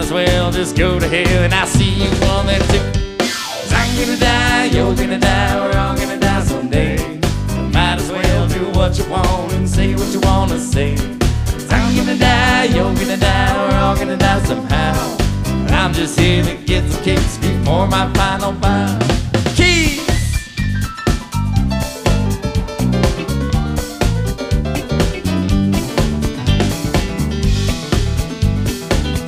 as well just go to hell, and I see you on there too. 'Cause I'm gonna die, you're gonna die, we're all gonna die someday. So might as well do what you want and say what you wanna say. 'Cause I'm gonna die, you're gonna die, we're all gonna die somehow. I'm just here to get some kicks before my final bow.